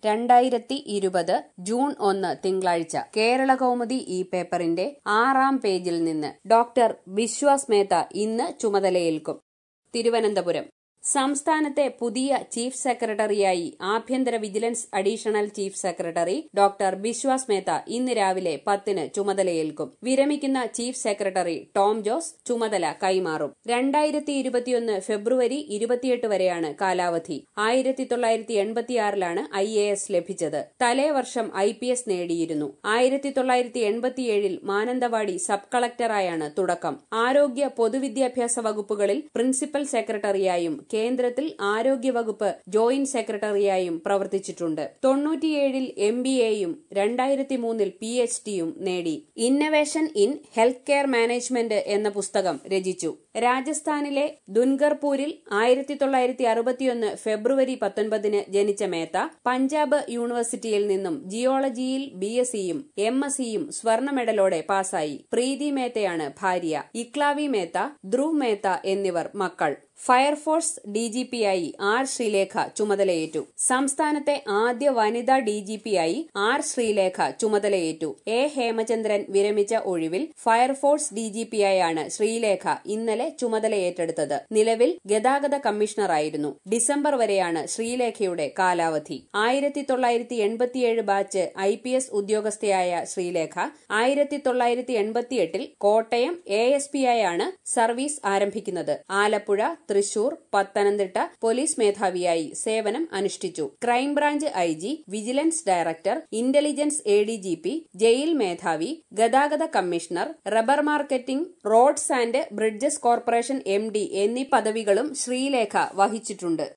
2020 June 1 തിങ്കളാഴ്ച കേരളകൗമുദി ഈ പേപ്പറിന്റെ 6-ാം പേജിൽ നിന്ന് ഡോക്ടർ ബിശ്വാസ് മേത്ത ഇന്ന് ചുമതലയേൽക്കും. തിരുവനന്തപുരം സംസ്ഥാനത്തെ പുതിയ ചീഫ് സെക്രട്ടറിയായി ആഭ്യന്തര vigilance additional chief secretary doctor Biswas Mehta ഇന്ന് രാവിലെ 10-ന് ചുമതലയേൽക്കും. വിരമിക്കുന്ന ചീഫ് സെക്രട്ടറി ടോം ജോസ് ചുമതല കൈമാറും. 2021 ഫെബ്രുവരി 28 വരെയാണ് കാലാവധി. 1986-ലാണ് IAS ലഭിച്ചത്. തലേവർഷം IPS നേടിയിരുന്നു. 1987-ൽ മാനന്തവാടി സബ് കളക്ടറായാണ് തുടക്കം. ആരോഗ്യ പൊതുവിദ്യാഭ്യാസ വകുപ്പുകളിൽ പ്രിൻസിപ്പൽ സെക്രട്ടറിയായും കേന്ദ്രത്തിൽ ആരോഗ്യവകുപ്പ് ജോയിന്റ് സെക്രട്ടറിയായും പ്രവർത്തിച്ചിട്ടുണ്ട്. 97-ൽ MBAയും 2003-ൽ PhDയും നേടി. Innovation in health care management എന്ന പുസ്തകം രചിച്ചു. രാജസ്ഥാനിലെ ദുൻഗർപൂരിൽ 1961 ഫെബ്രുവരി 19-ന് ജനിച്ച മേത്ത പഞ്ചാബ് യൂണിവേഴ്സിറ്റിയിൽ നിന്നും ജിയോളജിയിൽ BScയും MScയും സ്വർണ്ണ മെഡലോടെ പാസായി. പ്രീതി മേത്തയാണ് ഭാര്യ. ഇക്ലാവി മേത്ത, ധ്രുവ് മേത്ത എന്നിവർ മക്കൾ. ഫയർഫോഴ്സ് DGPയായി R ശ്രീലേഖ ചുമതലയേറ്റു. സംസ്ഥാനത്തെ ആദ്യ വനിതാ DGPയായി R ശ്രീലേഖ ചുമതലയേറ്റു. A ഹേമചന്ദ്രൻ വിരമിച്ച ഒഴിവിൽ ഫയർഫോഴ്സ് DGPയായാണ് ശ്രീലേഖ ഇന്നലെ ചുമതലയേറ്റെടുത്തത്. നിലവിൽ ഗതാഗത കമ്മീഷണറായിരുന്നു. ഡിസംബർ വരെയാണ് ശ്രീലേഖയുടെ കാലാവധി. 1987 ബാച്ച് IPS ഉദ്യോഗസ്ഥയായ ശ്രീലേഖ 1988-ൽ കോട്ടയം ASPയായാണ് സർവീസ് ആരംഭിക്കുന്നത്. ആലപ്പുഴ, തൃശൂർ, പത്തനംതിട്ട പോലീസ് മേധാവിയായി സേവനം അനുഷ്ഠിച്ചു. Crime branch IG, vigilance director, intelligence ADGP, jail മേധാവി, ഗതാഗത commissioner, rubber marketing, roads and bridges corporation MD എന്നീ പദവികളും ശ്രീലേഖ വഹിച്ചിട്ടുണ്ട്.